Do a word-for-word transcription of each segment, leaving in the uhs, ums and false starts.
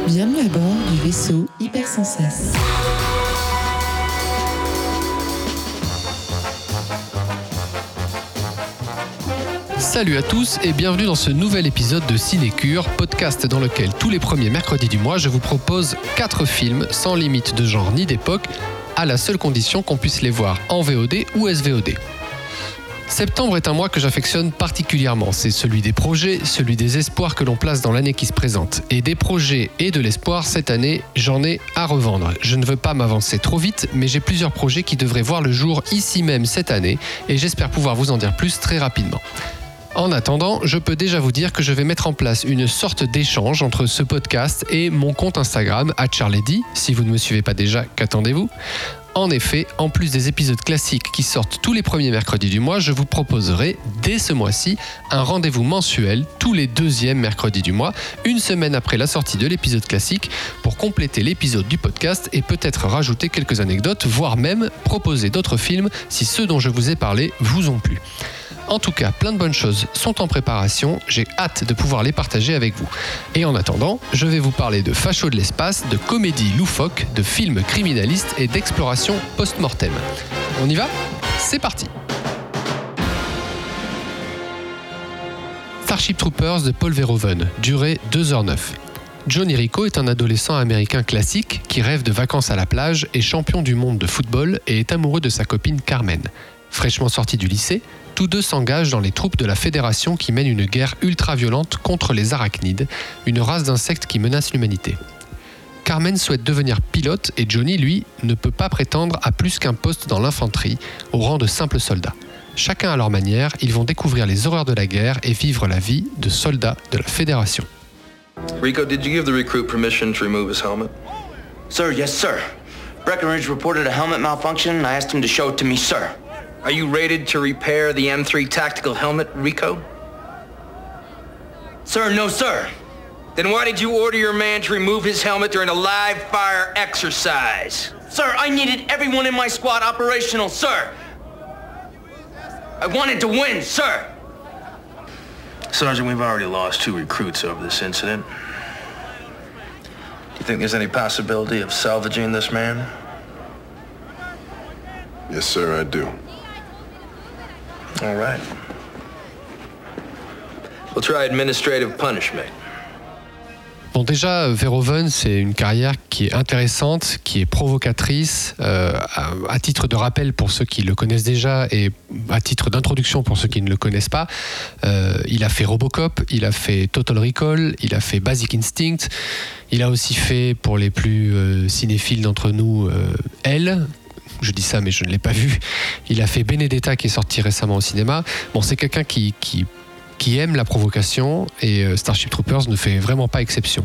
Bienvenue à bord du vaisseau Hyper Sans Cesse. Salut à tous et bienvenue dans ce nouvel épisode de Cinécure, podcast dans lequel tous les premiers mercredis du mois, je vous propose quatre films sans limite de genre ni d'époque, à la seule condition qu'on puisse les voir en V O D ou S V O D. Septembre est un mois que j'affectionne particulièrement. C'est celui des projets, celui des espoirs que l'on place dans l'année qui se présente. Et des projets et de l'espoir, cette année, j'en ai à revendre. Je ne veux pas m'avancer trop vite, mais j'ai plusieurs projets qui devraient voir le jour ici même cette année, et j'espère pouvoir vous en dire plus très rapidement. En attendant, je peux déjà vous dire que je vais mettre en place une sorte d'échange entre ce podcast et mon compte Instagram, arobase charledy. Si vous ne me suivez pas déjà, qu'attendez-vous ? En effet, en plus des épisodes classiques qui sortent tous les premiers mercredis du mois, je vous proposerai, dès ce mois-ci, un rendez-vous mensuel tous les deuxièmes mercredis du mois, une semaine après la sortie de l'épisode classique, pour compléter l'épisode du podcast et peut-être rajouter quelques anecdotes, voire même proposer d'autres films si ceux dont je vous ai parlé vous ont plu. En tout cas, plein de bonnes choses sont en préparation, j'ai hâte de pouvoir les partager avec vous. Et en attendant, je vais vous parler de facho de l'espace, de comédie loufoque, de films criminalistes et d'exploration post-mortem. On y va ? C'est parti ! Starship Troopers de Paul Verhoeven, durée deux heures neuf. Johnny Rico est un adolescent américain classique qui rêve de vacances à la plage, est champion du monde de football et est amoureux de sa copine Carmen. Fraîchement sorti du lycée, tous deux s'engagent dans les troupes de la Fédération qui mène une guerre ultra-violente contre les arachnides, une race d'insectes qui menace l'humanité. Carmen souhaite devenir pilote et Johnny, lui, ne peut pas prétendre à plus qu'un poste dans l'infanterie, au rang de simple soldat. Chacun à leur manière, ils vont découvrir les horreurs de la guerre et vivre la vie de soldats de la Fédération. Rico, did you give the recruit permission to remove his helmet? Sir, yes, sir. Breckenridge reported a helmet malfunction and I asked him to show it to me, sir. Are you rated to repair the M three tactical helmet, Rico? Sir, no, sir. Then why did you order your man to remove his helmet during a live fire exercise? Sir, I needed everyone in my squad operational, sir. I wanted to win, sir. Sergeant, we've already lost two recruits over this incident. Do you think there's any possibility of salvaging this man? Yes, sir, I do. All right. We'll try administrative punishment. Bon, déjà, Verhoeven, c'est une carrière qui est intéressante, qui est provocatrice. Euh, à, à titre de rappel pour ceux qui le connaissent déjà et à titre d'introduction pour ceux qui ne le connaissent pas, euh, il a fait Robocop, il a fait Total Recall, il a fait Basic Instinct, il a aussi fait, pour les plus euh, cinéphiles d'entre nous, euh, Elle. Je dis ça, mais je ne l'ai pas vu. Il a fait Benedetta, qui est sorti récemment au cinéma. Bon, c'est quelqu'un qui, qui, qui aime la provocation et Starship Troopers ne fait vraiment pas exception.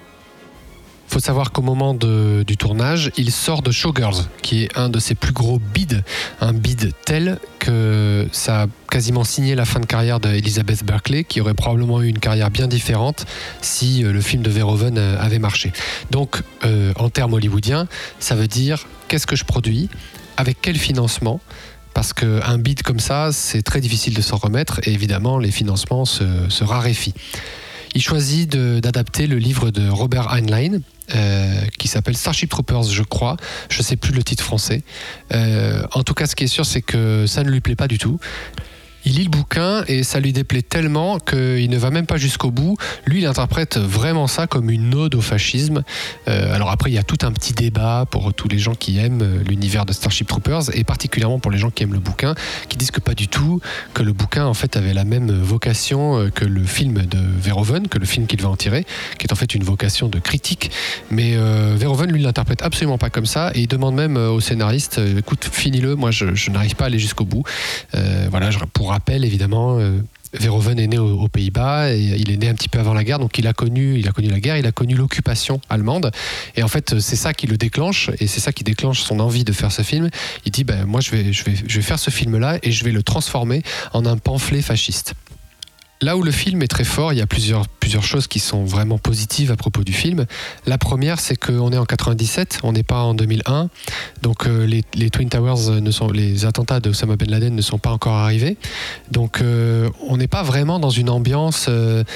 Il faut savoir qu'au moment de, du tournage, il sort de Showgirls, qui est un de ses plus gros bids. Un bid tel que ça a quasiment signé la fin de carrière d'Elizabeth Berkley, qui aurait probablement eu une carrière bien différente si le film de Verhoeven avait marché. Donc, euh, en termes hollywoodiens, ça veut dire qu'est-ce que je produis, avec quel financement, parce qu'un bid comme ça, c'est très difficile de s'en remettre, et évidemment, les financements se, se raréfient. Il choisit de, d'adapter le livre de Robert Heinlein, euh, qui s'appelle Starship Troopers, je crois. Je ne sais plus le titre français. Euh, en tout cas, ce qui est sûr, c'est que ça ne lui plaît pas du tout. Il lit le bouquin et ça lui déplaît tellement qu'il ne va même pas jusqu'au bout. Lui, il interprète vraiment ça comme une ode au fascisme. Euh, alors après, il y a tout un petit débat pour tous les gens qui aiment l'univers de Starship Troopers et particulièrement pour les gens qui aiment le bouquin, qui disent que pas du tout, que le bouquin en fait avait la même vocation que le film de Verhoeven, que le film qu'il va en tirer, qui est en fait une vocation de critique. Mais euh, Verhoeven, lui, l'interprète absolument pas comme ça et il demande même au scénariste, écoute, finis-le, moi je, je n'arrive pas à aller jusqu'au bout. Euh, voilà, je, pour rappel, évidemment, euh, Verhoeven est né aux, aux Pays-Bas et il est né un petit peu avant la guerre, donc il a connu, il a connu la guerre, il a connu l'occupation allemande et en fait c'est ça qui le déclenche et c'est ça qui déclenche son envie de faire ce film. Il dit ben moi je vais, je vais, je vais faire ce film-là et je vais le transformer en un pamphlet fasciste. Là où le film est très fort, il y a plusieurs, plusieurs choses qui sont vraiment positives à propos du film. La première, c'est qu'on est en quatre-vingt-dix-sept, on n'est pas en deux mille un, donc euh, les, les Twin Towers, ne sont, les attentats d'Osama Ben Laden ne sont pas encore arrivés. Donc euh, on n'est pas vraiment dans une ambiance... Euh,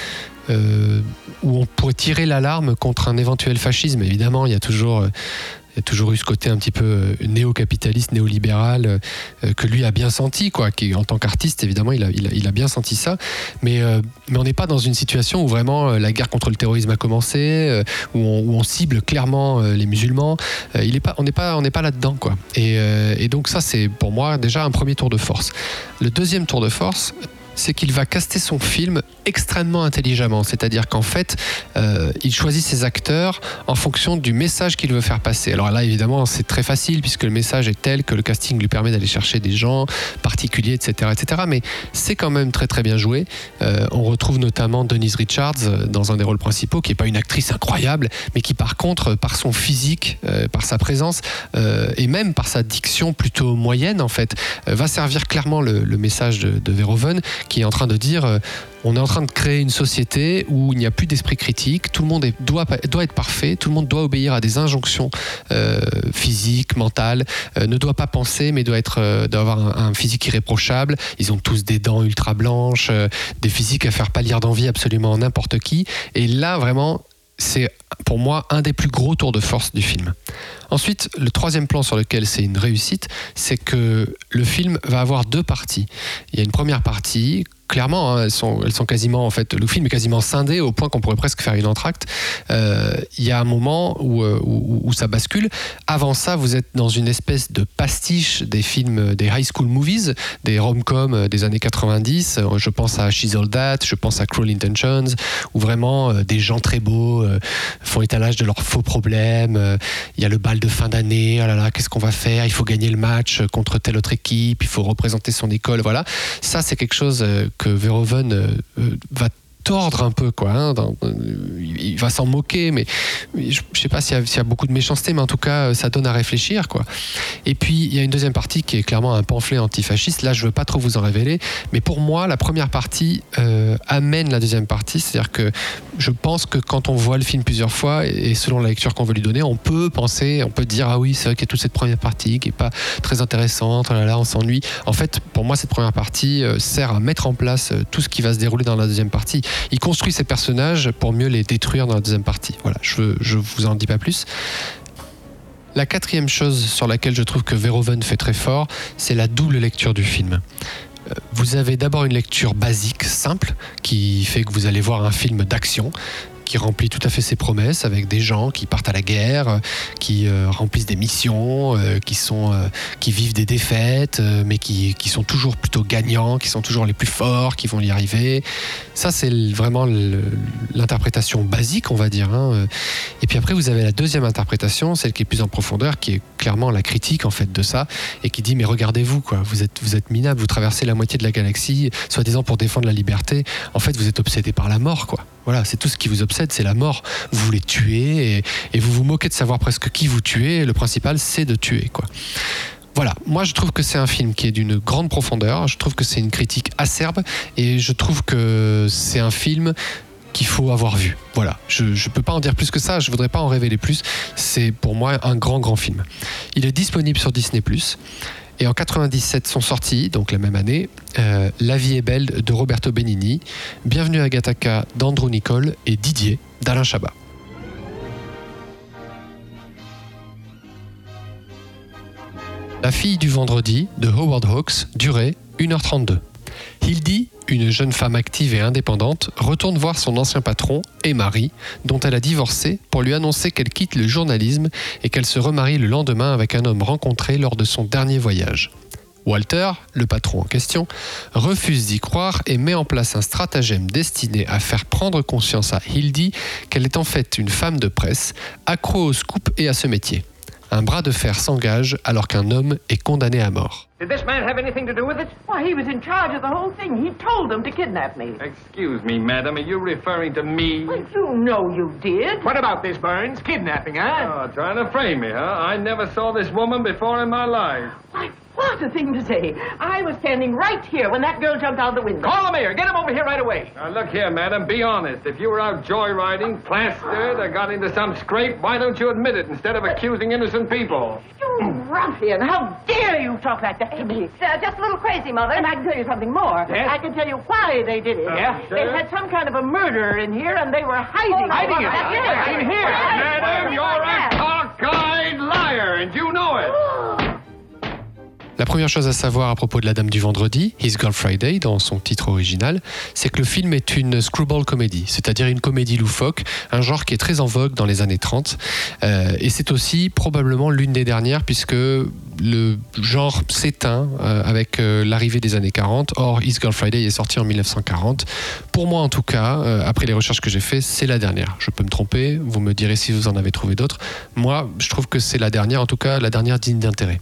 euh, où on pourrait tirer l'alarme contre un éventuel fascisme. Évidemment, il y a toujours... Euh, Il y a toujours eu ce côté un petit peu néo-capitaliste, néolibéral, euh, que lui a bien senti, quoi. Qui, en tant qu'artiste, évidemment, il a, il a, il a bien senti ça. Mais, euh, mais on n'est pas dans une situation où vraiment euh, la guerre contre le terrorisme a commencé, euh, où, on, où on cible clairement euh, les musulmans. Euh, il est pas, on n'est pas, on n'est pas là-dedans, quoi. Et, euh, et donc ça, c'est pour moi déjà un premier tour de force. Le deuxième tour de force, c'est qu'il va caster son film extrêmement intelligemment. C'est-à-dire qu'en fait, euh, il choisit ses acteurs en fonction du message qu'il veut faire passer. Alors là, évidemment, c'est très facile puisque le message est tel que le casting lui permet d'aller chercher des gens particuliers, et cetera, et cetera. Mais c'est quand même très très bien joué. Euh, on retrouve notamment Denise Richards dans un des rôles principaux, qui n'est pas une actrice incroyable, mais qui par contre, par son physique, euh, par sa présence euh, et même par sa diction plutôt moyenne, en fait, euh, va servir clairement le, le message de, de Verhoeven, qui est en train de dire euh, on est en train de créer une société où il n'y a plus d'esprit critique, tout le monde est, doit, doit être parfait, tout le monde doit obéir à des injonctions euh, physiques, mentales, euh, ne doit pas penser mais doit, être, euh, doit avoir un, un physique irréprochable. Ils ont tous des dents ultra blanches, euh, des physiques à faire pâlir d'envie absolument n'importe qui. Et là, vraiment, c'est pour moi un des plus gros tours de force du film. Ensuite, le troisième plan sur lequel c'est une réussite, c'est que le film va avoir deux parties. Il y a une première partie, clairement, hein, elles sont, elles sont quasiment, en fait, le film est quasiment scindé au point qu'on pourrait presque faire une entracte. Euh, il y a un moment où, où, où ça bascule. Avant ça, vous êtes dans une espèce de pastiche des films, des high school movies, des rom-coms des années quatre-vingt-dix. Je pense à She's All That, je pense à Cruel Intentions, où vraiment euh, des gens très beaux euh, font étalage de leurs faux problèmes. Euh, il y a le bal de fin d'année, oh là là, qu'est-ce qu'on va faire? Il faut gagner le match contre telle autre équipe, il faut représenter son école, voilà. Ça, c'est quelque chose que Verhoeven euh, va tordre un peu, quoi, hein, dans, euh, il va s'en moquer, mais je ne sais pas s'il y, a, s'il y a beaucoup de méchanceté, mais en tout cas, ça donne à réfléchir, quoi. Et puis, il y a une deuxième partie qui est clairement un pamphlet antifasciste. Là, je ne veux pas trop vous en révéler, mais pour moi, la première partie euh, amène la deuxième partie, c'est-à-dire que je pense que quand on voit le film plusieurs fois, et selon la lecture qu'on veut lui donner, on peut penser, on peut dire, ah oui, c'est vrai qu'il y a toute cette première partie qui n'est pas très intéressante, oh là là, on s'ennuie. En fait, pour moi, cette première partie euh, sert à mettre en place euh, tout ce qui va se dérouler dans la deuxième partie. Il construit ses personnages pour mieux les détruire dans la deuxième partie. Voilà, je ne vous en dis pas plus. La quatrième chose sur laquelle je trouve que Verhoeven fait très fort, c'est la double lecture du film. Vous avez d'abord une lecture basique, simple, qui fait que vous allez voir un film d'action, qui remplit tout à fait ses promesses, avec des gens qui partent à la guerre, qui euh, remplissent des missions, euh, qui, sont, euh, qui vivent des défaites, euh, mais qui, qui sont toujours plutôt gagnants, qui sont toujours les plus forts, qui vont y arriver. Ça, c'est vraiment le, l'interprétation basique, on va dire, hein. Et puis après, vous avez la deuxième interprétation, celle qui est plus en profondeur, qui est clairement la critique en fait de ça, et qui dit mais regardez-vous, quoi, vous êtes, vous êtes minables, vous traversez la moitié de la galaxie, soi-disant pour défendre la liberté. En fait, vous êtes obsédé par la mort, quoi. Voilà, c'est tout ce qui vous obsède, c'est la mort. Vous voulez tuer et, et vous vous moquez de savoir presque qui vous tuez. Le principal, c'est de tuer, quoi. Voilà, moi je trouve que c'est un film qui est d'une grande profondeur. Je trouve que c'est une critique acerbe et je trouve que c'est un film qu'il faut avoir vu. Voilà, je ne peux pas en dire plus que ça, je ne voudrais pas en révéler plus. C'est pour moi un grand, grand film. Il est disponible sur Disney plus. Et en quatre-vingt-dix-sept sont sortis, donc la même année, euh, La vie est belle de Roberto Benigni, Bienvenue à Gattaca d'Andrew Niccol et Didier d'Alain Chabat. La fille du vendredi de Howard Hawks, durée une heure trente-deux. Hildy, une jeune femme active et indépendante, retourne voir son ancien patron et mari, dont elle a divorcé, pour lui annoncer qu'elle quitte le journalisme et qu'elle se remarie le lendemain avec un homme rencontré lors de son dernier voyage. Walter, le patron en question, refuse d'y croire et met en place un stratagème destiné à faire prendre conscience à Hildy qu'elle est en fait une femme de presse, accro au scoop et à ce métier. Un bras de fer s'engage alors qu'un homme est condamné à mort. Did this man have anything to do with it? Why, he was in charge of the whole thing. He told them to kidnap me. Excuse me, madam, are you referring to me? Well, you know you did. What about this, Burns? Kidnapping, huh? Oh, trying to frame me, huh? I never saw this woman before in my life. Why, What a thing to say. I was standing right here when that girl jumped out the window. Call the mayor. Get him over here right away. Now, look here, madam. Be honest. If you were out joyriding, plastered, or got into some scrape, why don't you admit it instead of accusing innocent people? You ruffian. How dare you talk like that to me? It's uh, just a little crazy, Mother. And I can tell you something more. Yes? I can tell you why they did it. Uh, yeah? They had some kind of a murderer in here, and they were hiding. Oh, no, hiding it. Mother, Yes. that's In here. Yes. Madam, you're a cockeyed liar, and you know it. La première chose à savoir à propos de La Dame du Vendredi, His Girl Friday, dans son titre original, c'est que le film est une screwball comedy, c'est-à-dire une comédie loufoque, un genre qui est très en vogue dans les années trente. Euh, et c'est aussi probablement l'une des dernières, puisque le genre s'éteint euh, avec euh, l'arrivée des années quarante. Or, His Girl Friday est sorti en dix-neuf cent quarante. Pour moi, en tout cas, euh, après les recherches que j'ai faites, c'est la dernière. Je peux me tromper, vous me direz si vous en avez trouvé d'autres. Moi, je trouve que c'est la dernière, en tout cas la dernière digne d'intérêt.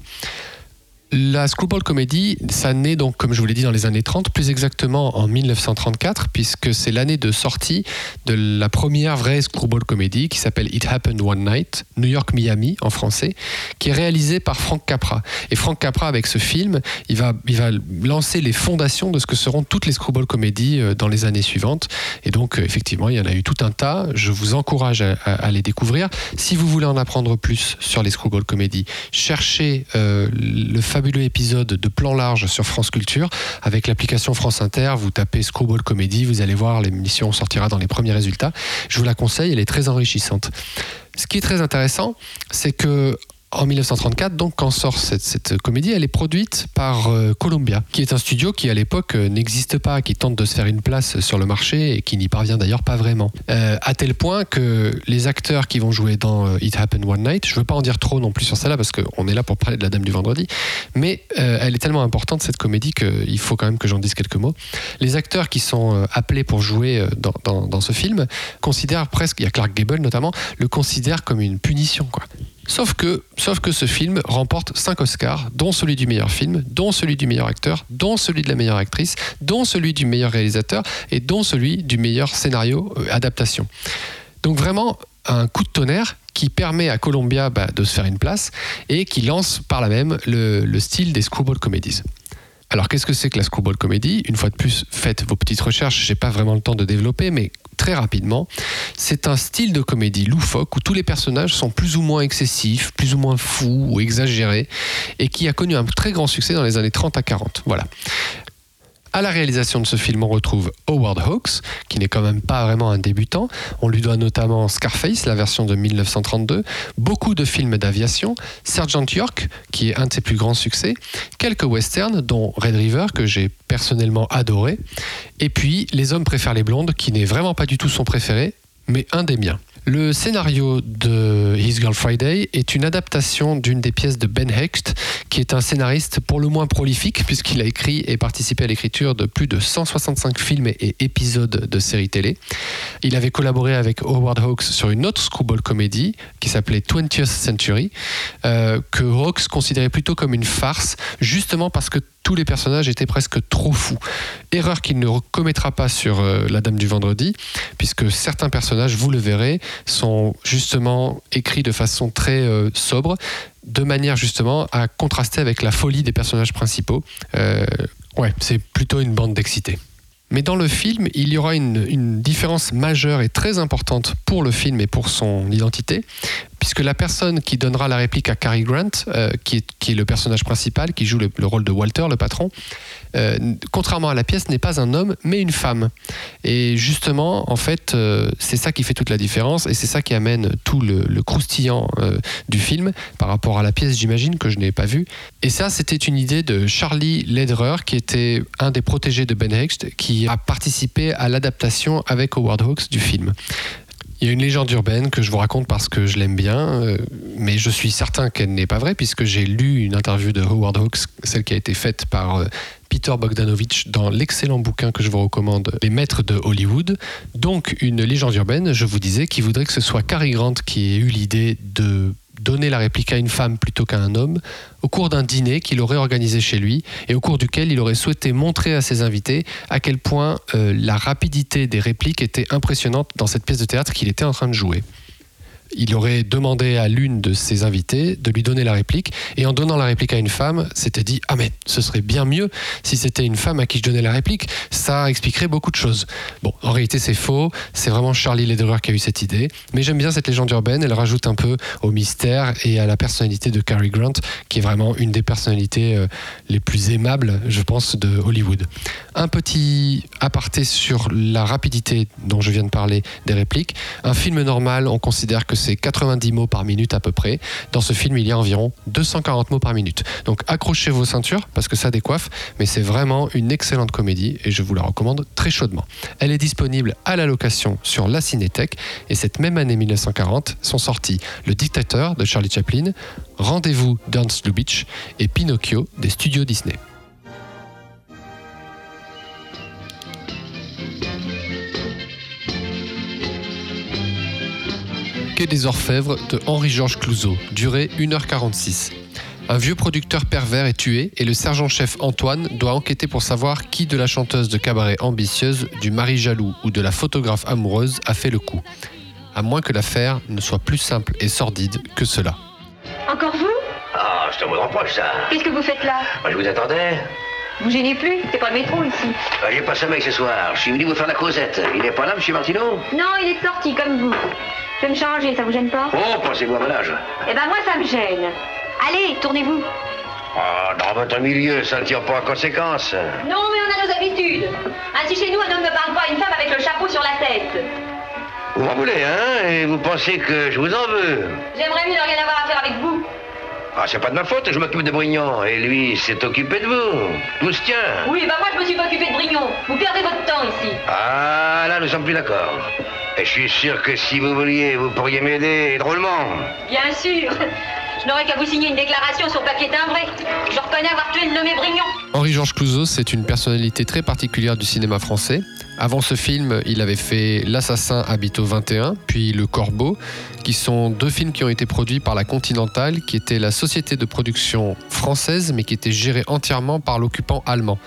La screwball comedy, ça naît donc, comme je vous l'ai dit, dans les années trente, plus exactement en dix-neuf cent trente-quatre, puisque c'est l'année de sortie de la première vraie screwball comedy qui s'appelle It Happened One Night, New York Miami en français, qui est réalisée par Frank Capra. Et Frank Capra, avec ce film, il va, il va lancer les fondations de ce que seront toutes les screwball comedies dans les années suivantes. Et donc, effectivement, il y en a eu tout un tas. Je vous encourage à, à, à les découvrir. Si vous voulez en apprendre plus sur les screwball comedies, cherchez euh, le fabuleux épisode de Plan Large sur France Culture avec l'application France Inter. Vous tapez Screwball Comedy, vous allez voir, l'émission sortira dans les premiers résultats. Je vous la conseille, elle est très enrichissante. Ce qui est très intéressant, c'est que en dix-neuf cent trente-quatre, donc, quand sort cette, cette comédie, elle est produite par euh, Columbia, qui est un studio qui, à l'époque, euh, n'existe pas, qui tente de se faire une place sur le marché et qui n'y parvient d'ailleurs pas vraiment. Euh, à tel point que les acteurs qui vont jouer dans euh, It Happened One Night, je ne veux pas en dire trop non plus sur celle-là, parce qu'on est là pour parler de La Dame du Vendredi, mais euh, elle est tellement importante, cette comédie, qu'il faut quand même que j'en dise quelques mots. Les acteurs qui sont euh, appelés pour jouer euh, dans, dans, dans ce film considèrent presque, il y a Clark Gable notamment, le considèrent comme une punition, quoi. Sauf que, sauf que ce film remporte cinq Oscars, dont celui du meilleur film, dont celui du meilleur acteur, dont celui de la meilleure actrice, dont celui du meilleur réalisateur et dont celui du meilleur scénario euh, adaptation. Donc vraiment un coup de tonnerre qui permet à Columbia bah, de se faire une place et qui lance par là même le, le style des screwball comedies. Alors, qu'est-ce que c'est que la screwball comedy ? Une fois de plus, faites vos petites recherches, j'ai pas vraiment le temps de développer, mais très rapidement, c'est un style de comédie loufoque où tous les personnages sont plus ou moins excessifs, plus ou moins fous ou exagérés, et qui a connu un très grand succès dans les années trente à quarante. Voilà. À la réalisation de ce film, on retrouve Howard Hawks, qui n'est quand même pas vraiment un débutant. On lui doit notamment Scarface, la version de dix-neuf cent trente-deux, beaucoup de films d'aviation, Sergeant York, qui est un de ses plus grands succès, quelques westerns, dont Red River, que j'ai personnellement adoré, et puis Les hommes préfèrent les blondes, qui n'est vraiment pas du tout son préféré, mais un des miens. Le scénario de His Girl Friday est une adaptation d'une des pièces de Ben Hecht, qui est un scénariste pour le moins prolifique, puisqu'il a écrit et participé à l'écriture de plus de cent soixante-cinq films et épisodes de séries télé. Il avait collaboré avec Howard Hawks sur une autre screwball comédie qui s'appelait twentieth century, euh, que Hawks considérait plutôt comme une farce, justement parce que tous les personnages étaient presque trop fous. Erreur qu'il ne commettra pas sur euh, La Dame du Vendredi, puisque certains personnages, vous le verrez, sont justement écrits de façon très euh, sobre, de manière justement à contraster avec la folie des personnages principaux. Euh, ouais, c'est plutôt une bande d'excités. Mais dans le film, il y aura une, une différence majeure et très importante pour le film et pour son identité, puisque la personne qui donnera la réplique à Cary Grant, euh, qui, est, qui est le personnage principal, qui joue le, le rôle de Walter, le patron, euh, contrairement à la pièce, n'est pas un homme, mais une femme. Et justement, en fait, euh, c'est ça qui fait toute la différence, et c'est ça qui amène tout le, le croustillant euh, du film par rapport à la pièce, j'imagine, que je n'ai pas vue. Et ça, c'était une idée de Charlie Lederer, qui était un des protégés de Ben Hecht, qui a participé à l'adaptation avec Howard Hawks du film. Il y a une légende urbaine que je vous raconte parce que je l'aime bien, euh, mais je suis certain qu'elle n'est pas vraie, puisque j'ai lu une interview de Howard Hawks, celle qui a été faite par euh, Peter Bogdanovich dans l'excellent bouquin que je vous recommande, Les Maîtres de Hollywood. Donc une légende urbaine, je vous disais, qui voudrait que ce soit Cary Grant qui ait eu l'idée de donner la réplique à une femme plutôt qu'à un homme, au cours d'un dîner qu'il aurait organisé chez lui et au cours duquel il aurait souhaité montrer à ses invités à quel point euh, la rapidité des répliques était impressionnante dans cette pièce de théâtre qu'il était en train de jouer. il aurait demandé à l'une de ses invitées de lui donner la réplique, et en donnant la réplique à une femme, s'était dit « Ah mais ce serait bien mieux si c'était une femme à qui je donnais la réplique, ça expliquerait beaucoup de choses. » Bon, en réalité c'est faux, c'est vraiment Charlie Lederer qui a eu cette idée, mais j'aime bien cette légende urbaine, elle rajoute un peu au mystère et à la personnalité de Cary Grant, qui est vraiment une des personnalités euh, les plus aimables, je pense, de Hollywood. Un petit aparté sur la rapidité dont je viens de parler des répliques. Un film normal, on considère que c'est quatre-vingt-dix mots par minute à peu près. Dans ce film, il y a environ deux cent quarante mots par minute. Donc accrochez vos ceintures parce que ça décoiffe, mais c'est vraiment une excellente comédie et je vous la recommande très chaudement. Elle est disponible à la location sur la Cinétech et cette même année mille neuf cent quarante sont sortis Le Dictateur de Charlie Chaplin, Rendez-vous d'Ernst Lubitsch et Pinocchio des studios Disney. Quai des Orfèvres de Henri-Georges Clouzot, durée une heure quarante-six. Un vieux producteur pervers est tué et le sergent-chef Antoine doit enquêter pour savoir qui de la chanteuse de cabaret ambitieuse, du mari jaloux ou de la photographe amoureuse a fait le coup. À moins que l'affaire ne soit plus simple et sordide que cela. Encore vous? Ah, je te vous reproche ça. Qu'est-ce que vous faites là? Moi, je vous attendais. Vous gênez plus? C'est pas le métro ici. Ah, j'ai pas sommeil ce soir. Je suis venu vous faire la causette. Il est pas là, monsieur Martineau? Non, il est sorti comme vous. Je vais me changer, ça vous gêne pas? Oh, pensez-vous à mon âge? Eh ben moi, ça me gêne. Allez, tournez-vous. Ah, dans votre milieu, ça ne tire pas en conséquence. Non, mais on a nos habitudes. Ainsi, chez nous, un homme ne parle pas à une femme avec le chapeau sur la tête. Vous m'en voulez, hein? Et vous pensez que je vous en veux? J'aimerais mieux ne rien avoir à faire avec vous. Ah, c'est pas de ma faute, je m'occupe de Brignon. Et lui, s'est occupé de vous. Tout se tient. Oui, bah moi, je me suis pas occupé de Brignon. Vous perdez votre temps ici. Ah, là, nous sommes plus d'accord. Et je suis sûr que si vous vouliez, vous pourriez m'aider drôlement. Bien sûr. Je n'aurais qu'à vous signer une déclaration sur papier timbré. Je reconnais avoir tué le nommé Brignon. Henri-Georges Clouzot, c'est une personnalité très particulière du cinéma français. Avant ce film, il avait fait L'Assassin habite au vingt et un, puis Le Corbeau, qui sont deux films qui ont été produits par la Continental, qui était la société de production française, mais qui était gérée entièrement par l'occupant allemand.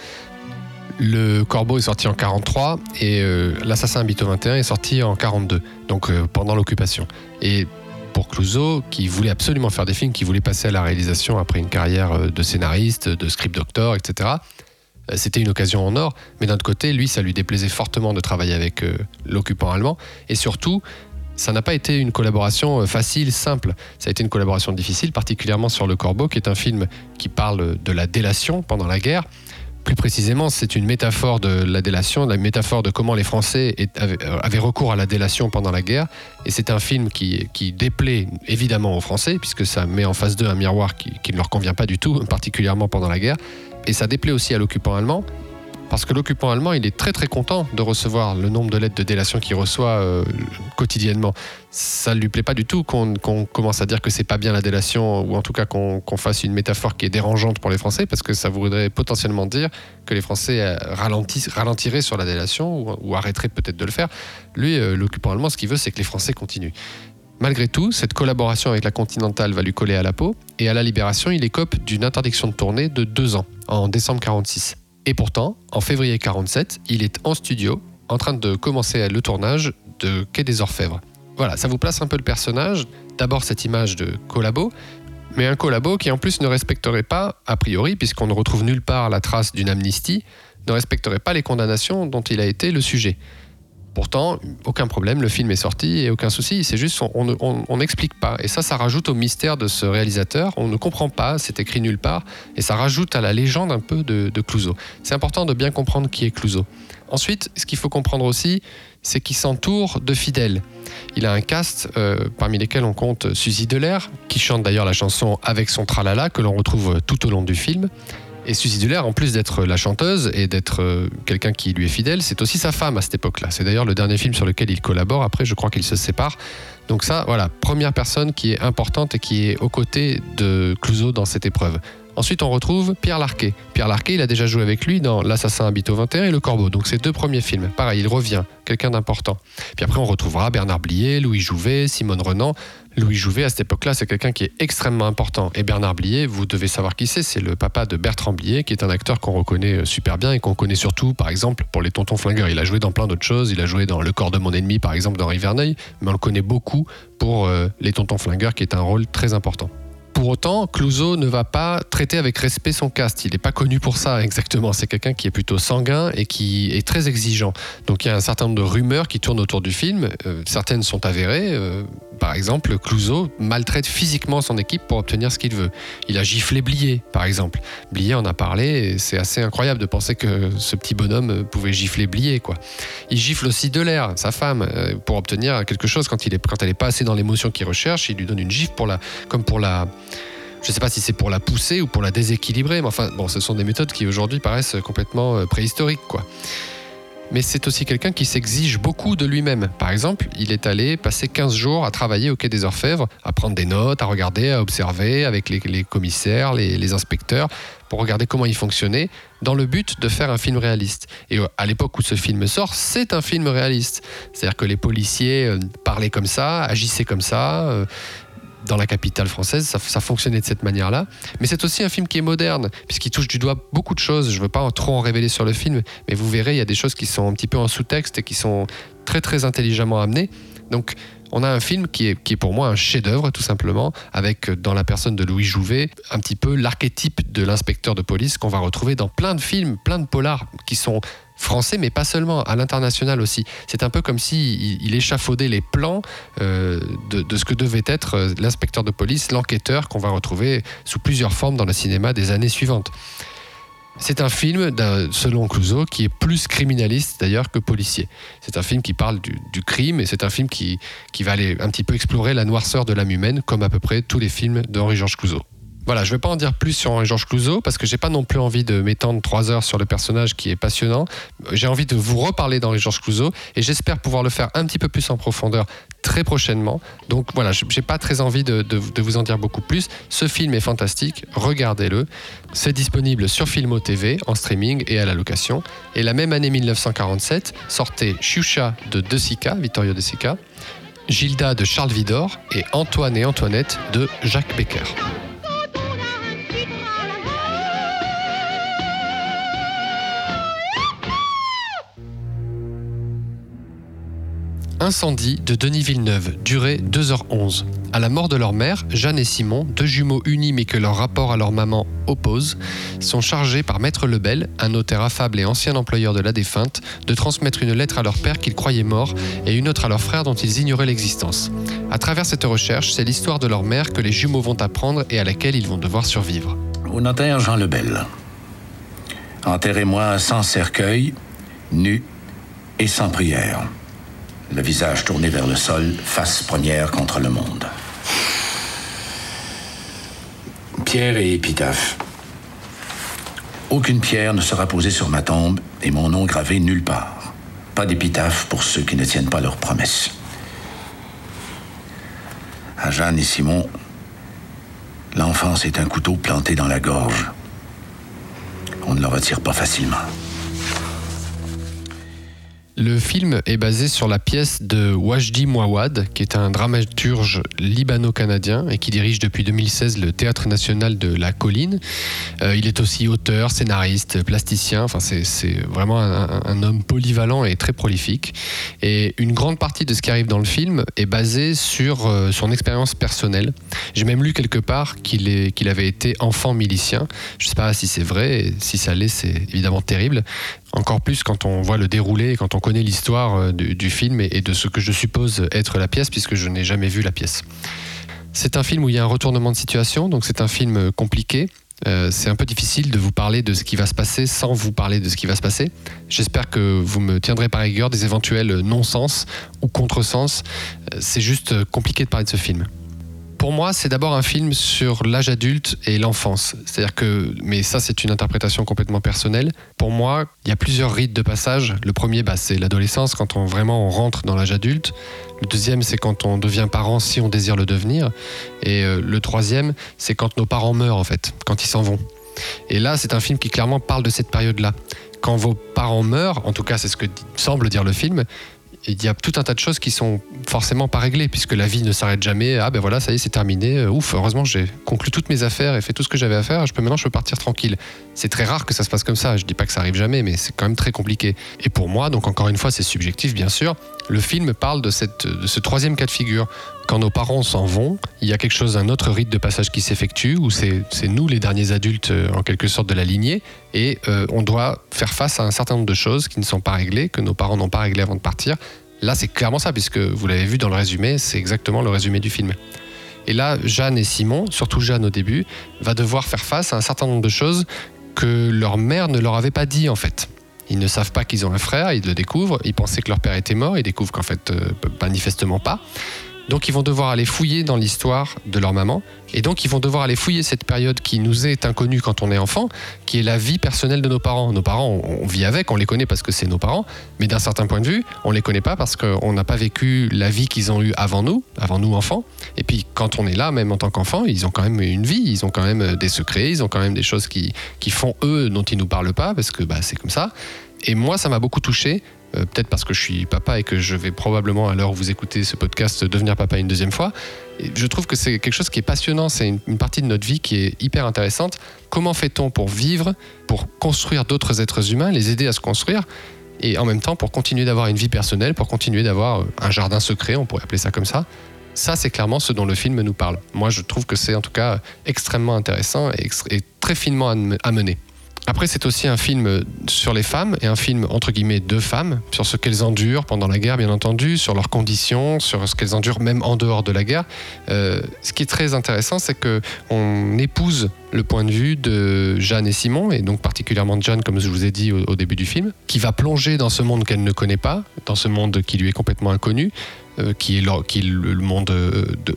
Le Corbeau est sorti en quarante-trois et euh, L'Assassin habite au vingt et un est sorti en quarante-deux, donc euh, pendant l'occupation. Et pour Clouzot, qui voulait absolument faire des films, qui voulait passer à la réalisation après une carrière de scénariste, de script doctor, et cetera, c'était une occasion en or. Mais d'un autre côté, lui, ça lui déplaisait fortement de travailler avec euh, l'occupant allemand. Et surtout, ça n'a pas été une collaboration facile, simple. Ça a été une collaboration difficile, particulièrement sur Le Corbeau, qui est un film qui parle de la délation pendant la guerre. Plus précisément, c'est une métaphore de la délation, la métaphore de comment les Français avaient recours à la délation pendant la guerre. Et c'est un film qui, qui déplaît évidemment aux Français, puisque ça met en face d'eux un miroir qui, qui ne leur convient pas du tout, particulièrement pendant la guerre. Et ça déplaît aussi à l'occupant allemand, parce que l'occupant allemand, il est très très content de recevoir le nombre de lettres de délation qu'il reçoit euh, quotidiennement. Ça ne lui plaît pas du tout qu'on, qu'on commence à dire que c'est pas bien la délation, ou en tout cas qu'on, qu'on fasse une métaphore qui est dérangeante pour les Français, parce que ça voudrait potentiellement dire que les Français ralentissent, ralentiraient sur la délation, ou, ou arrêteraient peut-être de le faire. Lui, euh, l'occupant allemand, ce qu'il veut, c'est que les Français continuent. Malgré tout, cette collaboration avec la Continental va lui coller à la peau, et à la Libération, il écope d'une interdiction de tournée de deux ans, en décembre quarante-six. Et pourtant, en février quarante-sept, il est en studio, en train de commencer le tournage de Quai des Orfèvres. Voilà, ça vous place un peu le personnage. D'abord cette image de collabo, mais un collabo qui en plus ne respecterait pas, a priori, puisqu'on ne retrouve nulle part la trace d'une amnistie, ne respecterait pas les condamnations dont il a été le sujet. Pourtant, aucun problème, le film est sorti et aucun souci, c'est juste on n'explique pas. Et ça, ça rajoute au mystère de ce réalisateur, on ne comprend pas, c'est écrit nulle part, et ça rajoute à la légende un peu de, de Clouzot. C'est important de bien comprendre qui est Clouzot. Ensuite, ce qu'il faut comprendre aussi, c'est qu'il s'entoure de fidèles. Il a un cast euh, parmi lesquels on compte Suzy Delair, qui chante d'ailleurs la chanson Avec son tralala, que l'on retrouve tout au long du film. Et Suzy Delair, en plus d'être la chanteuse et d'être euh, quelqu'un qui lui est fidèle, c'est aussi sa femme à cette époque-là. C'est d'ailleurs le dernier film sur lequel il collabore. Après, je crois qu'ils se séparent. Donc ça, voilà, première personne qui est importante et qui est aux côtés de Clouzot dans cette épreuve. Ensuite, on retrouve Pierre Larquet. Pierre Larquet, il a déjà joué avec lui dans L'Assassin habite au vingt et un et Le Corbeau. Donc, ces deux premiers films. Pareil, il revient, quelqu'un d'important. Puis après, on retrouvera Bernard Blier, Louis Jouvet, Simone Renan. Louis Jouvet, à cette époque-là, c'est quelqu'un qui est extrêmement important. Et Bernard Blier, vous devez savoir qui c'est, c'est le papa de Bertrand Blier, qui est un acteur qu'on reconnaît super bien et qu'on connaît surtout, par exemple, pour les Tontons Flingueurs. Il a joué dans plein d'autres choses, il a joué dans Le corps de mon ennemi, par exemple, d'Henri Verneuil, mais on le connaît beaucoup pour euh, les Tontons Flingueurs, qui est un rôle très important. Pour autant, Clouzot ne va pas traiter avec respect son cast. Il n'est pas connu pour ça exactement. C'est quelqu'un qui est plutôt sanguin et qui est très exigeant. Donc il y a un certain nombre de rumeurs qui tournent autour du film. Euh, certaines sont avérées. Euh, par exemple, Clouzot maltraite physiquement son équipe pour obtenir ce qu'il veut. Il a giflé Blier, par exemple. Blier en a parlé et c'est assez incroyable de penser que ce petit bonhomme pouvait gifler Blier, quoi. Il gifle aussi Delair, sa femme, euh, pour obtenir quelque chose quand, il est, quand elle n'est pas assez dans l'émotion qu'il recherche. Il lui donne une gifle pour la, comme pour la... Je ne sais pas si c'est pour la pousser ou pour la déséquilibrer, mais enfin, bon, ce sont des méthodes qui aujourd'hui paraissent complètement préhistoriques, quoi. Mais c'est aussi quelqu'un qui s'exige beaucoup de lui-même. Par exemple, il est allé passer quinze jours à travailler au Quai des Orfèvres, à prendre des notes, à regarder, à observer avec les, les commissaires, les, les inspecteurs, pour regarder comment il fonctionnait, dans le but de faire un film réaliste. Et à l'époque où ce film sort, c'est un film réaliste. C'est-à-dire que les policiers parlaient comme ça, agissaient comme ça. Dans la capitale française, ça, ça fonctionnait de cette manière-là. Mais c'est aussi un film qui est moderne, puisqu'il touche du doigt beaucoup de choses. Je ne veux pas trop en révéler sur le film, mais vous verrez, il y a des choses qui sont un petit peu en sous-texte et qui sont très très intelligemment amenées. Donc, on a un film qui est, qui est pour moi un chef-d'œuvre, tout simplement, avec, dans la personne de Louis Jouvet, un petit peu l'archétype de l'inspecteur de police qu'on va retrouver dans plein de films, plein de polars qui sont français, mais pas seulement, à l'international aussi. C'est un peu comme s'il il échafaudait les plans euh, de, de ce que devait être l'inspecteur de police, l'enquêteur, qu'on va retrouver sous plusieurs formes dans le cinéma des années suivantes. C'est un film, selon Clouzot, qui est plus criminaliste d'ailleurs que policier. C'est un film qui parle du, du crime et c'est un film qui, qui va aller un petit peu explorer la noirceur de l'âme humaine, comme à peu près tous les films d'Henri-Georges Clouzot. Voilà, je ne vais pas en dire plus sur Henri-Georges Clouzot parce que j'ai pas non plus envie de m'étendre trois heures sur le personnage qui est passionnant. J'ai envie de vous reparler d'Henri-Georges Clouzot et j'espère pouvoir le faire un petit peu plus en profondeur très prochainement. Donc voilà, j'ai pas très envie de, de, de vous en dire beaucoup plus. Ce film est fantastique, regardez-le. C'est disponible sur Filmo T V, en streaming et à la location. Et la même année mille neuf cent quarante-sept, sortait Chucha de De Sica, Vittorio De Sica, Gilda de Charles Widor et Antoine et Antoinette de Jacques Becker. Incendie de Denis Villeneuve, durée deux heures onze. À la mort de leur mère, Jeanne et Simon, deux jumeaux unis mais que leur rapport à leur maman oppose, sont chargés par Maître Lebel, un notaire affable et ancien employeur de la défunte, de transmettre une lettre à leur père qu'ils croyaient mort et une autre à leur frère dont ils ignoraient l'existence. À travers cette recherche, c'est l'histoire de leur mère que les jumeaux vont apprendre et à laquelle ils vont devoir survivre. Au notaire Jean Lebel, enterrez-moi sans cercueil, nu et sans prière. Le visage tourné vers le sol, face première contre le monde. Pierre et épitaphe. Aucune pierre ne sera posée sur ma tombe et mon nom gravé nulle part. Pas d'épitaphe pour ceux qui ne tiennent pas leurs promesses. À Jeanne et Simon, l'enfance est un couteau planté dans la gorge. On ne le retire pas facilement. Le film est basé sur la pièce de Wajdi Mouawad, qui est un dramaturge libano-canadien et qui dirige depuis deux mille seize le Théâtre national de la Colline. Euh, il est aussi auteur, scénariste, plasticien. Enfin, c'est, c'est vraiment un, un homme polyvalent et très prolifique. Et une grande partie de ce qui arrive dans le film est basée sur euh, son expérience personnelle. J'ai même lu quelque part qu'il, est, qu'il avait été enfant milicien. Je ne sais pas si c'est vrai. Et si ça l'est, c'est évidemment terrible. Encore plus quand on voit le déroulé, quand on connaît l'histoire du, du film et, et de ce que je suppose être la pièce, puisque je n'ai jamais vu la pièce. C'est un film où il y a un retournement de situation, donc c'est un film compliqué. Euh, c'est un peu difficile de vous parler de ce qui va se passer sans vous parler de ce qui va se passer. J'espère que vous me tiendrez par rigueur des éventuels non-sens ou contresens. Euh, c'est juste compliqué de parler de ce film. Pour moi, c'est d'abord un film sur l'âge adulte et l'enfance. C'est-à-dire que, mais ça, c'est une interprétation complètement personnelle. Pour moi, il y a plusieurs rites de passage. Le premier, bah, c'est l'adolescence, quand on vraiment on rentre dans l'âge adulte. Le deuxième, c'est quand on devient parent, si on désire le devenir. Et euh, le troisième, c'est quand nos parents meurent, en fait, quand ils s'en vont. Et là, c'est un film qui clairement parle de cette période-là. Quand vos parents meurent, en tout cas, c'est ce que semble dire le film, il y a tout un tas de choses qui sont forcément pas réglées, puisque la vie ne s'arrête jamais. Ah ben voilà, ça y est, c'est terminé. Ouf, heureusement, j'ai conclu toutes mes affaires et fait tout ce que j'avais à faire. Je peux maintenant, je peux partir tranquille. C'est très rare que ça se passe comme ça. Je dis pas que ça arrive jamais, mais c'est quand même très compliqué. Et pour moi, donc encore une fois, c'est subjectif, bien sûr. Le film parle de, cette, de ce troisième cas de figure. Quand nos parents s'en vont, il y a quelque chose, un autre rite de passage qui s'effectue, où c'est, c'est nous les derniers adultes, en quelque sorte, de la lignée, et euh, on doit faire face à un certain nombre de choses qui ne sont pas réglées, que nos parents n'ont pas réglées avant de partir. Là, c'est clairement ça, puisque vous l'avez vu dans le résumé, c'est exactement le résumé du film. Et là, Jeanne et Simon, surtout Jeanne au début, va devoir faire face à un certain nombre de choses que leur mère ne leur avait pas dit, en fait. Ils ne savent pas qu'ils ont un frère, ils le découvrent, ils pensaient que leur père était mort, ils découvrent qu'en fait, euh, manifestement pas. Donc ils vont devoir aller fouiller dans l'histoire de leur maman, et donc ils vont devoir aller fouiller cette période qui nous est inconnue quand on est enfant, qui est la vie personnelle de nos parents. Nos parents, on, on vit avec, on les connaît parce que c'est nos parents, mais d'un certain point de vue, on les connaît pas parce qu'on n'a pas vécu la vie qu'ils ont eue avant nous, avant nous enfants. Et puis quand on est là, même en tant qu'enfant, ils ont quand même une vie, ils ont quand même des secrets, ils ont quand même des choses qui, qui font eux dont ils nous parlent pas, parce que bah, c'est comme ça. Et moi, ça m'a beaucoup touché. Euh, peut-être parce que je suis papa et que je vais probablement, à l'heure où vous écoutez ce podcast, devenir papa une deuxième fois. Et je trouve que c'est quelque chose qui est passionnant, c'est une, une partie de notre vie qui est hyper intéressante. Comment fait-on pour vivre, pour construire d'autres êtres humains, les aider à se construire, et en même temps pour continuer d'avoir une vie personnelle, pour continuer d'avoir un jardin secret, on pourrait appeler ça comme ça. Ça, c'est clairement ce dont le film nous parle. Moi, je trouve que c'est en tout cas extrêmement intéressant et, extra- et très finement amené. Après, c'est aussi un film sur les femmes, et un film, entre guillemets, de femmes, sur ce qu'elles endurent pendant la guerre, bien entendu, sur leurs conditions, sur ce qu'elles endurent même en dehors de la guerre. Euh, ce qui est très intéressant, c'est qu'on épouse le point de vue de Jeanne et Simon, et donc particulièrement de Jeanne, comme je vous ai dit au, au début du film, qui va plonger dans ce monde qu'elle ne connaît pas, dans ce monde qui lui est complètement inconnu, euh, qui, est le, qui est le monde de... de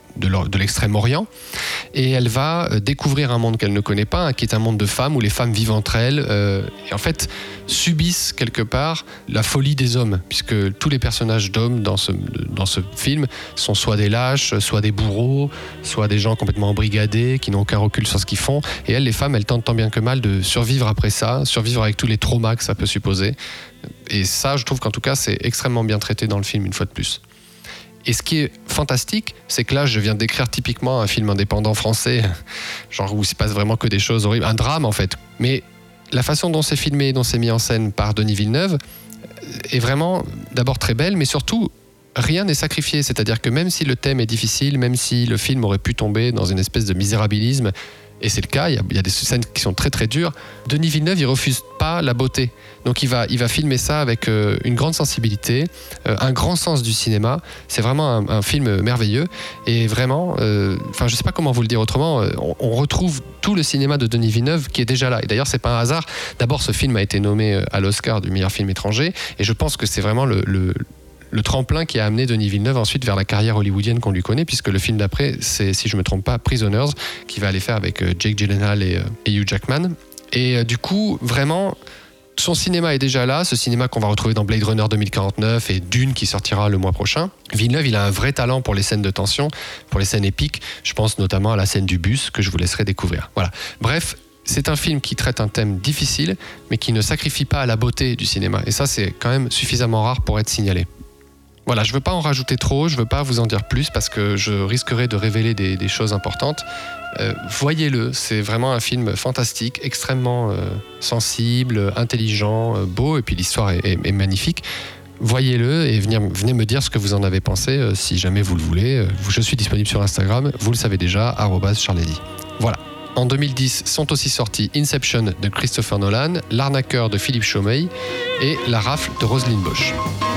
de l'extrême-orient, et elle va découvrir un monde qu'elle ne connaît pas, qui est un monde de femmes où les femmes vivent entre elles euh, et en fait subissent quelque part la folie des hommes, puisque tous les personnages d'hommes dans ce, dans ce film sont soit des lâches, soit des bourreaux, soit des gens complètement embrigadés qui n'ont aucun recul sur ce qu'ils font, et elles, les femmes, elles tentent tant bien que mal de survivre après ça, survivre avec tous les traumas que ça peut supposer, et ça, je trouve qu'en tout cas c'est extrêmement bien traité dans le film, une fois de plus. Et ce qui est fantastique, c'est que là, je viens d'écrire typiquement un film indépendant français, genre où il se passe vraiment que des choses horribles, un drame en fait. Mais la façon dont c'est filmé, dont c'est mis en scène par Denis Villeneuve, est vraiment d'abord très belle, mais surtout, rien n'est sacrifié. C'est-à-dire que même si le thème est difficile, même si le film aurait pu tomber dans une espèce de misérabilisme, et c'est le cas, il y, a, il y a des scènes qui sont très très dures, Denis Villeneuve, il refuse pas la beauté. Donc il va, il va filmer ça avec euh, une grande sensibilité, euh, un grand sens du cinéma. C'est vraiment un, un film merveilleux. Et vraiment, euh, enfin, je sais pas comment vous le dire autrement, euh, on, on retrouve tout le cinéma de Denis Villeneuve qui est déjà là. Et d'ailleurs, c'est pas un hasard. D'abord, ce film a été nommé à l'Oscar du meilleur film étranger. Et je pense que c'est vraiment le... le le tremplin qui a amené Denis Villeneuve ensuite vers la carrière hollywoodienne qu'on lui connaît, puisque le film d'après, c'est, si je ne me trompe pas, Prisoners, qui va aller faire avec Jake Gyllenhaal et, et Hugh Jackman. Et euh, du coup, vraiment, son cinéma est déjà là, ce cinéma qu'on va retrouver dans Blade Runner deux mille quarante-neuf et Dune qui sortira le mois prochain. Villeneuve, il a un vrai talent pour les scènes de tension, pour les scènes épiques. Je pense notamment à la scène du bus que je vous laisserai découvrir. Voilà. Bref, c'est un film qui traite un thème difficile, mais qui ne sacrifie pas à la beauté du cinéma. Et ça, c'est quand même suffisamment rare pour être signalé. Voilà, je ne veux pas en rajouter trop, je ne veux pas vous en dire plus parce que je risquerais de révéler des, des choses importantes. Euh, voyez-le, c'est vraiment un film fantastique, extrêmement euh, sensible, intelligent, euh, beau, et puis l'histoire est, est, est magnifique. Voyez-le et venez, venez me dire ce que vous en avez pensé, euh, si jamais vous le voulez. Euh, je suis disponible sur Instagram, vous le savez déjà, arobase charledy. Voilà. En deux mille dix sont aussi sortis Inception de Christopher Nolan, L'Arnaqueur de Philippe Chaumeil et La Rafle de Roselyne Bosch.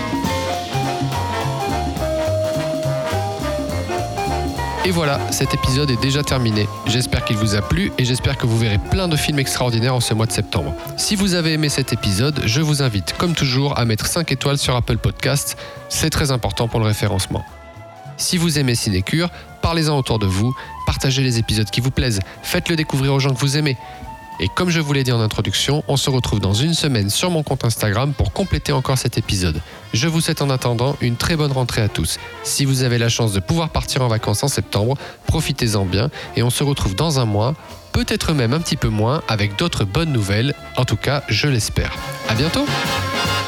Et voilà, cet épisode est déjà terminé. J'espère qu'il vous a plu et j'espère que vous verrez plein de films extraordinaires en ce mois de septembre. Si vous avez aimé cet épisode, je vous invite, comme toujours, à mettre cinq étoiles sur Apple Podcasts. C'est très important pour le référencement. Si vous aimez Cinécure, parlez parlez-en autour de vous, partagez les épisodes qui vous plaisent, faites-le découvrir aux gens que vous aimez. Et comme je vous l'ai dit en introduction, on se retrouve dans une semaine sur mon compte Instagram pour compléter encore cet épisode. Je vous souhaite en attendant une très bonne rentrée à tous. Si vous avez la chance de pouvoir partir en vacances en septembre, profitez-en bien et on se retrouve dans un mois, peut-être même un petit peu moins, avec d'autres bonnes nouvelles. En tout cas, je l'espère. À bientôt!